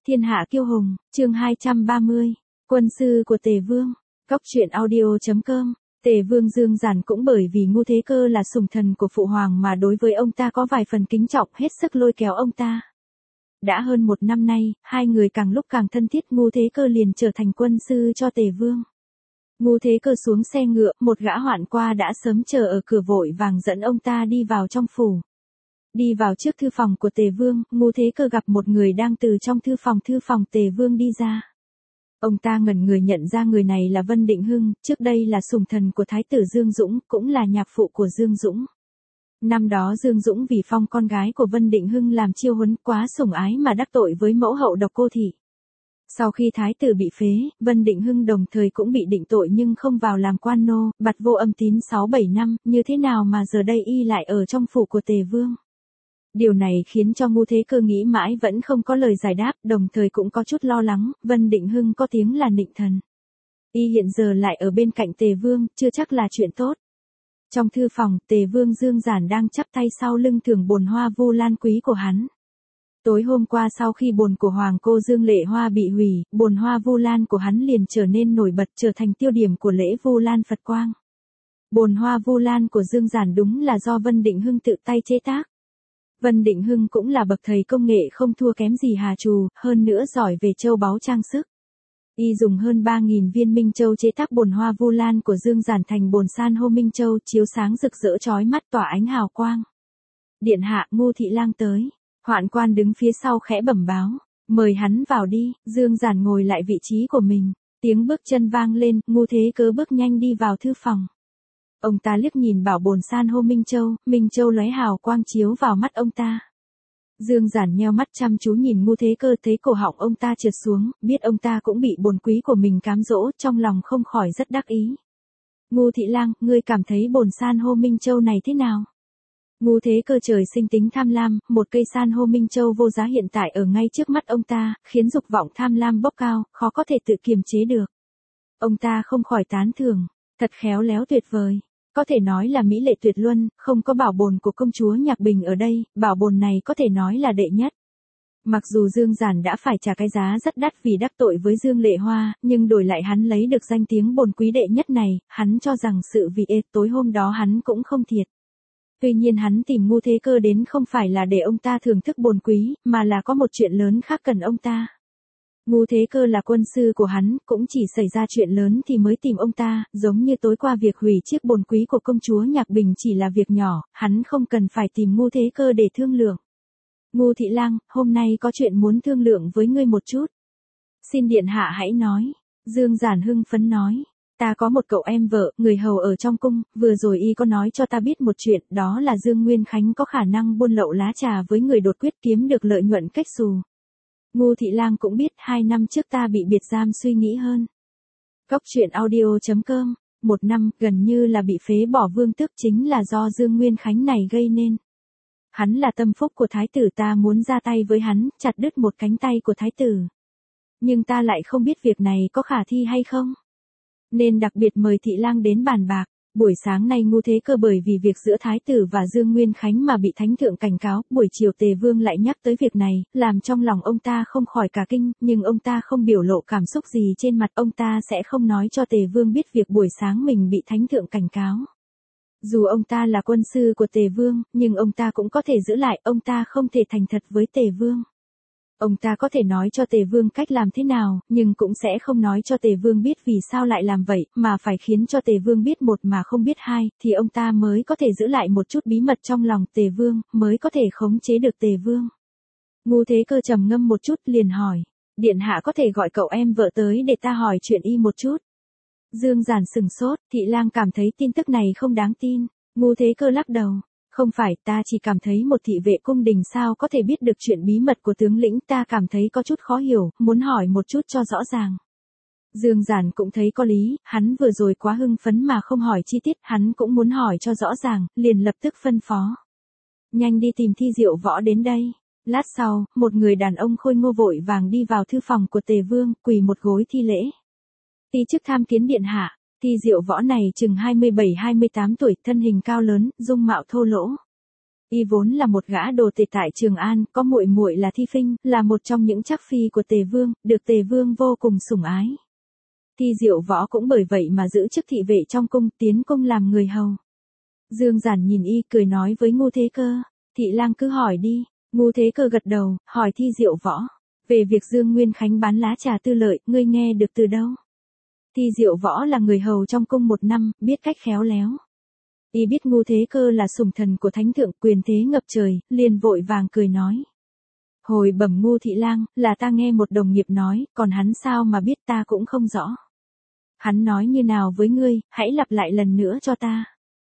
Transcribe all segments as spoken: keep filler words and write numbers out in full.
Thiên hạ kiêu hùng, chương hai trăm ba mươi, quân sư của Tề Vương, Cóc truyện audio chấm com. Tề Vương Dương Giản cũng bởi vì Ngu Thế Cơ là sủng thần của phụ hoàng mà đối với ông ta có vài phần kính trọng, hết sức lôi kéo ông ta. Đã hơn một năm nay, hai người càng lúc càng thân thiết, Ngu Thế Cơ liền trở thành quân sư cho Tề Vương. Ngu Thế Cơ xuống xe ngựa, một gã hoạn qua đã sớm chờ ở cửa vội vàng dẫn ông ta đi vào trong phủ. Đi vào trước thư phòng của Tề Vương, Ngu Thế Cơ gặp một người đang từ trong thư phòng thư phòng Tề Vương đi ra. Ông ta ngẩn người nhận ra người này là Vân Định Hưng, trước đây là sủng thần của Thái tử Dương Dũng, cũng là nhạc phụ của Dương Dũng. Năm đó Dương Dũng vì phong con gái của Vân Định Hưng làm chiêu huấn, quá sủng ái mà đắc tội với mẫu hậu Độc Cô Thị. Sau khi Thái tử bị phế, Vân Định Hưng đồng thời cũng bị định tội nhưng không vào làm quan nô, bặt vô âm tín sáu bảy năm, như thế nào mà giờ đây y lại ở trong phủ của Tề Vương. Điều này khiến cho Ngu Thế Cơ nghĩ mãi vẫn không có lời giải đáp, đồng thời cũng có chút lo lắng, Vân Định Hưng có tiếng là nịnh thần. Y hiện giờ lại ở bên cạnh Tề Vương, chưa chắc là chuyện tốt. Trong thư phòng, Tề Vương Dương Giản đang chắp tay sau lưng thưởng bồn hoa Vu Lan quý của hắn. Tối hôm qua sau khi bồn của Hoàng cô Dương Lệ Hoa bị hủy, bồn hoa Vu Lan của hắn liền trở nên nổi bật, trở thành tiêu điểm của lễ Vu Lan Phật Quang. Bồn hoa Vu Lan của Dương Giản đúng là do Vân Định Hưng tự tay chế tác. Vân Định Hưng cũng là bậc thầy công nghệ không thua kém gì Hà Trù, hơn nữa giỏi về châu báu trang sức. Y dùng hơn ba nghìn viên minh châu chế tác bồn hoa Vu Lan của Dương Giản thành bồn san hô minh châu, chiếu sáng rực rỡ chói mắt, tỏa ánh hào quang. Điện hạ, Ngô thị lang tới. Hoạn quan đứng phía sau khẽ bẩm báo, mời hắn vào đi. Dương Giản ngồi lại vị trí của mình, tiếng bước chân vang lên, Ngu Thế Cơ bước nhanh đi vào thư phòng. Ông ta liếc nhìn bảo bồn san hô minh châu, minh châu lóe hào quang chiếu vào mắt ông ta. Dương Giản nheo mắt chăm chú nhìn Ngu Thế Cơ, thấy cổ họng ông ta trượt xuống, biết ông ta cũng bị bồn quý của mình cám dỗ, trong lòng không khỏi rất đắc ý. Ngu thị lang, ngươi cảm thấy bồn san hô minh châu này thế nào? Ngu Thế Cơ trời sinh tính tham lam, một cây san hô minh châu vô giá hiện tại ở ngay trước mắt ông ta, khiến dục vọng tham lam bốc cao, khó có thể tự kiềm chế được. Ông ta không khỏi tán thưởng, thật khéo léo tuyệt vời. Có thể nói là mỹ lệ tuyệt luân, không có bảo bồn của công chúa Nhạc Bình ở đây, bảo bồn này có thể nói là đệ nhất. Mặc dù Dương Giản đã phải trả cái giá rất đắt vì đắc tội với Dương Lệ Hoa, nhưng đổi lại hắn lấy được danh tiếng bồn quý đệ nhất này, hắn cho rằng sự vì ê tối hôm đó hắn cũng không thiệt. Tuy nhiên hắn tìm Ngu Thế Cơ đến không phải là để ông ta thưởng thức bồn quý, mà là có một chuyện lớn khác cần ông ta. Ngu Thế Cơ là quân sư của hắn, cũng chỉ xảy ra chuyện lớn thì mới tìm ông ta, giống như tối qua việc hủy chiếc bồn quý của công chúa Nhạc Bình chỉ là việc nhỏ, hắn không cần phải tìm Ngu Thế Cơ để thương lượng. Ngu thị lang, hôm nay có chuyện muốn thương lượng với ngươi một chút. Xin điện hạ hãy nói. Dương Giản hưng phấn nói. Ta có một cậu em vợ, người hầu ở trong cung, vừa rồi y có nói cho ta biết một chuyện, đó là Dương Nguyên Khánh có khả năng buôn lậu lá trà với người đột quyết kiếm được lợi nhuận cách xù. Ngu thị lang cũng biết, hai năm trước ta bị biệt giam suy nghĩ hơn. Cóc truyện audio chấm com, một năm, gần như là bị phế bỏ vương tước chính là do Dương Nguyên Khánh này gây nên. Hắn là tâm phúc của thái tử, ta muốn ra tay với hắn, chặt đứt một cánh tay của thái tử. Nhưng ta lại không biết việc này có khả thi hay không. Nên đặc biệt mời thị lang đến bàn bạc. Buổi sáng nay Ngu Thế Cơ bởi vì việc giữa Thái tử và Dương Nguyên Khánh mà bị Thánh thượng cảnh cáo, buổi chiều Tề Vương lại nhắc tới việc này, làm trong lòng ông ta không khỏi cả kinh, nhưng ông ta không biểu lộ cảm xúc gì trên mặt, ông ta sẽ không nói cho Tề Vương biết việc buổi sáng mình bị Thánh thượng cảnh cáo. Dù ông ta là quân sư của Tề Vương, nhưng ông ta cũng có thể giữ lại, ông ta không thể thành thật với Tề Vương. Ông ta có thể nói cho Tề Vương cách làm thế nào, nhưng cũng sẽ không nói cho Tề Vương biết vì sao lại làm vậy, mà phải khiến cho Tề Vương biết một mà không biết hai, thì ông ta mới có thể giữ lại một chút bí mật trong lòng Tề Vương, mới có thể khống chế được Tề Vương. Ngu Thế Cơ trầm ngâm một chút liền hỏi, điện hạ có thể gọi cậu em vợ tới để ta hỏi chuyện y một chút. Dương Giản sừng sốt, thị lang cảm thấy tin tức này không đáng tin. Ngu Thế Cơ lắc đầu. Không phải, ta chỉ cảm thấy một thị vệ cung đình sao có thể biết được chuyện bí mật của tướng lĩnh, ta cảm thấy có chút khó hiểu, muốn hỏi một chút cho rõ ràng. Dương Giản cũng thấy có lý, hắn vừa rồi quá hưng phấn mà không hỏi chi tiết, hắn cũng muốn hỏi cho rõ ràng, liền lập tức phân phó. Nhanh đi tìm Thi Diệu Võ đến đây. Lát sau, một người đàn ông khôi ngô vội vàng đi vào thư phòng của Tề Vương, quỳ một gối thi lễ. Ti chức tham kiến điện hạ. Thi Diệu Võ này chừng hai mươi bảy hai mươi tám tuổi, thân hình cao lớn, dung mạo thô lỗ. Y vốn là một gã đồ tể tại Trường An, có muội muội là Thi Phinh, là một trong những trác phi của Tề Vương, được Tề Vương vô cùng sủng ái. Thi Diệu Võ cũng bởi vậy mà giữ chức thị vệ trong cung, tiến cung làm người hầu. Dương Giản nhìn y cười nói với Ngô Thế Cơ, thị lang cứ hỏi đi. Ngô Thế Cơ gật đầu, hỏi Thi Diệu Võ. Về việc Dương Nguyên Khánh bán lá trà Tư Lợi, ngươi nghe được từ đâu? Thi Diệu Võ là người hầu trong cung một năm, biết cách khéo léo. Y biết Ngô Thế Cơ là sủng thần của thánh thượng, quyền thế ngập trời, liền vội vàng cười nói. Hồi bẩm Ngô thị lang, là ta nghe một đồng nghiệp nói, còn hắn sao mà biết, ta cũng không rõ. Hắn nói như nào với ngươi, hãy lặp lại lần nữa cho ta.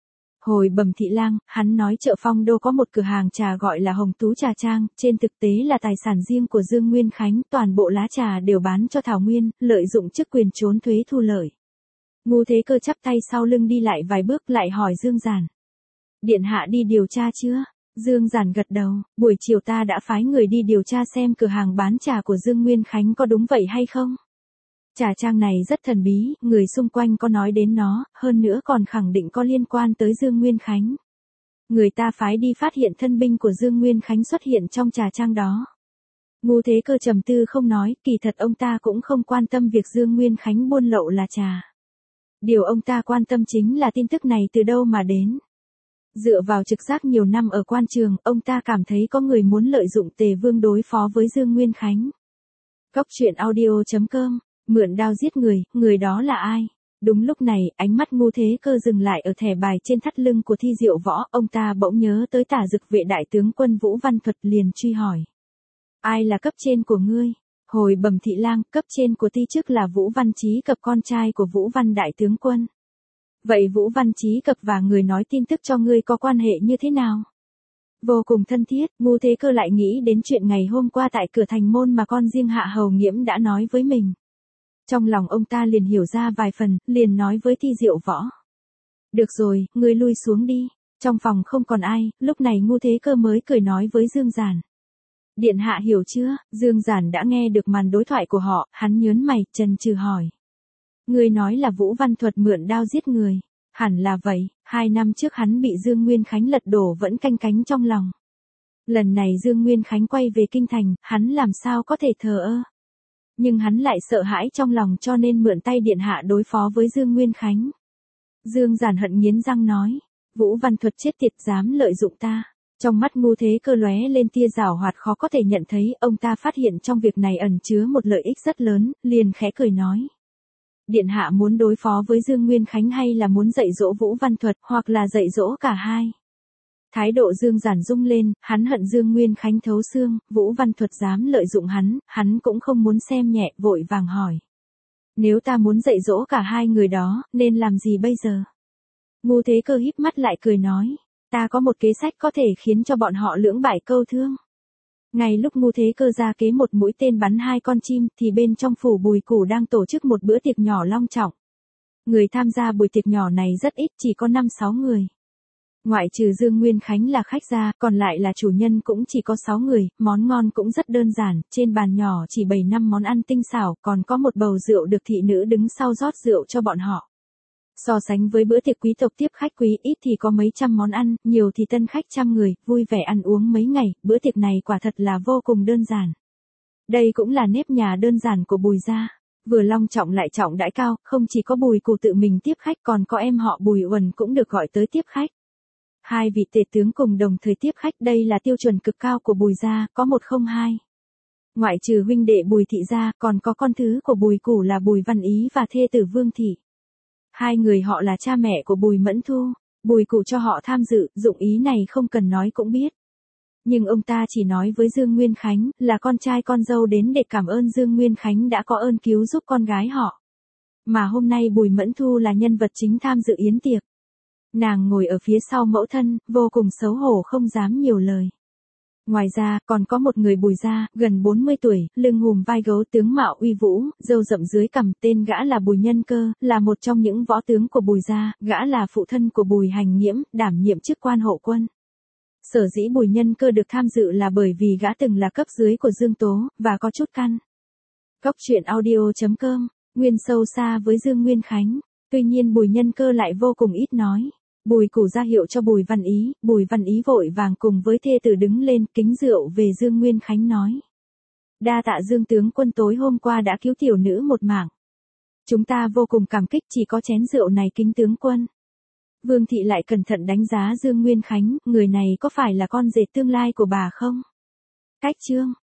Hồi bẩm thị lang, hắn nói chợ Phong Đô có một cửa hàng trà gọi là Hồng Tú Trà Trang, trên thực tế là tài sản riêng của Dương Nguyên Khánh, toàn bộ lá trà đều bán cho Thảo Nguyên, lợi dụng chức quyền trốn thuế thu lợi. Ngô Thế Cơ chắp tay sau lưng đi lại vài bước, lại hỏi Dương Giản. Điện hạ đi điều tra chưa? Dương Giản gật đầu, buổi chiều ta đã phái người đi điều tra xem cửa hàng bán trà của Dương Nguyên Khánh có đúng vậy hay không. Trà Trang này rất thần bí, người xung quanh có nói đến nó, hơn nữa còn khẳng định có liên quan tới Dương Nguyên Khánh. Người ta phái đi phát hiện thân binh của Dương Nguyên Khánh xuất hiện trong Trà Trang đó. Ngô Thế Cơ trầm tư không nói, kỳ thật ông ta cũng không quan tâm việc Dương Nguyên Khánh buôn lậu là trà. Điều ông ta quan tâm chính là tin tức này từ đâu mà đến. Dựa vào trực giác nhiều năm ở quan trường, ông ta cảm thấy có người muốn lợi dụng Tề Vương đối phó với Dương Nguyên Khánh. Góc truyện audio chấm com, mượn đao giết người, người đó là ai? Đúng lúc này, ánh mắt Ngô Thế Cơ dừng lại ở thẻ bài trên thắt lưng của Thi Diệu Võ, ông ta bỗng nhớ tới Tả Dực vệ đại tướng quân Vũ Văn Thuật, liền truy hỏi. Ai là cấp trên của ngươi? Hồi bẩm thị lang, cấp trên của Ti chức là Vũ Văn Chí Cập, con trai của Vũ Văn đại tướng quân. Vậy Vũ Văn Chí Cập và người nói tin tức cho ngươi có quan hệ như thế nào? Vô cùng thân thiết, Ngô Thế Cơ lại nghĩ đến chuyện ngày hôm qua tại cửa thành môn mà con riêng Hạ Hầu Nghiễm đã nói với mình. Trong lòng ông ta liền hiểu ra vài phần, liền nói với Thi Diệu Võ. Được rồi, ngươi lui xuống đi. Trong phòng không còn ai, lúc này Ngô Thế Cơ mới cười nói với Dương Giản. Điện hạ hiểu chưa? Dương Giản đã nghe được màn đối thoại của họ, hắn nhớn mày, chần chừ hỏi. Ngươi nói là Vũ Văn Thuật mượn đao giết người. Hẳn là vậy, hai năm trước hắn bị Dương Nguyên Khánh lật đổ vẫn canh cánh trong lòng. Lần này Dương Nguyên Khánh quay về kinh thành, hắn làm sao có thể thờ ơ. Nhưng hắn lại sợ hãi trong lòng cho nên mượn tay điện hạ đối phó với Dương Nguyên Khánh. Dương Giản hận nghiến răng nói. Vũ Văn Thuật chết tiệt, dám lợi dụng ta. Trong mắt Ngô Thế Cơ lóe lên tia giảo hoạt khó có thể nhận thấy, ông ta phát hiện trong việc này ẩn chứa một lợi ích rất lớn, liền khẽ cười nói. Điện hạ muốn đối phó với Dương Nguyên Khánh hay là muốn dạy dỗ Vũ Văn Thuật, hoặc là dạy dỗ cả hai? Thái độ Dương Giản rung lên, hắn hận Dương Nguyên Khánh thấu xương, Vũ Văn Thuật dám lợi dụng hắn, hắn cũng không muốn xem nhẹ, vội vàng hỏi. Nếu ta muốn dạy dỗ cả hai người đó, nên làm gì bây giờ? Ngô Thế Cơ híp mắt lại cười nói. Ta có một kế sách có thể khiến cho bọn họ lưỡng bại câu thương. Ngay lúc Ngô Thế Cơ ra kế một mũi tên bắn hai con chim, thì bên trong phủ Bùi Củ đang tổ chức một bữa tiệc nhỏ long trọng. Người tham gia buổi tiệc nhỏ này rất ít, chỉ có năm sáu người. Ngoại trừ Dương Nguyên Khánh là khách ra, còn lại là chủ nhân cũng chỉ có sáu người, món ngon cũng rất đơn giản, trên bàn nhỏ chỉ bảy năm món ăn tinh xảo, còn có một bầu rượu được thị nữ đứng sau rót rượu cho bọn họ. So sánh với bữa tiệc quý tộc tiếp khách quý, ít thì có mấy trăm món ăn, nhiều thì tân khách trăm người, vui vẻ ăn uống mấy ngày, bữa tiệc này quả thật là vô cùng đơn giản. Đây cũng là nếp nhà đơn giản của Bùi gia, vừa long trọng lại trọng đãi cao, không chỉ có Bùi Củ tự mình tiếp khách, còn có em họ Bùi Uẩn cũng được gọi tới tiếp khách. Hai vị tể tướng cùng đồng thời tiếp khách, đây là tiêu chuẩn cực cao của Bùi gia, có một không hai. Ngoại trừ huynh đệ Bùi thị gia, còn có con thứ của Bùi Củ là Bùi Văn Ý và thê tử Vương thị. Hai người họ là cha mẹ của Bùi Mẫn Thu, Bùi Củ cho họ tham dự, dụng ý này không cần nói cũng biết. Nhưng ông ta chỉ nói với Dương Nguyên Khánh, là con trai con dâu đến để cảm ơn Dương Nguyên Khánh đã có ơn cứu giúp con gái họ. Mà hôm nay Bùi Mẫn Thu là nhân vật chính tham dự yến tiệc. Nàng ngồi ở phía sau mẫu thân, vô cùng xấu hổ không dám nhiều lời. Ngoài ra, còn có một người Bùi gia, gần bốn mươi tuổi, lưng hùm vai gấu, tướng mạo uy vũ, râu rậm dưới cằm, tên gã là Bùi Nhân Cơ, là một trong những võ tướng của Bùi gia, gã là phụ thân của Bùi Hành Nghiễm, đảm nhiệm chức quan hộ quân. Sở dĩ Bùi Nhân Cơ được tham dự là bởi vì gã từng là cấp dưới của Dương Tố, và có chút căn. Góc truyện audio chấm com, nguyên sâu xa với Dương Nguyên Khánh, tuy nhiên Bùi Nhân Cơ lại vô cùng ít nói. Bùi Củ ra hiệu cho Bùi Văn Ý, Bùi Văn Ý vội vàng cùng với thê tử đứng lên kính rượu về Dương Nguyên Khánh nói. Đa tạ Dương tướng quân tối hôm qua đã cứu tiểu nữ một mạng. Chúng ta vô cùng cảm kích, chỉ có chén rượu này kính tướng quân. Vương thị lại cẩn thận đánh giá Dương Nguyên Khánh, người này có phải là con rể tương lai của bà không? Cách chương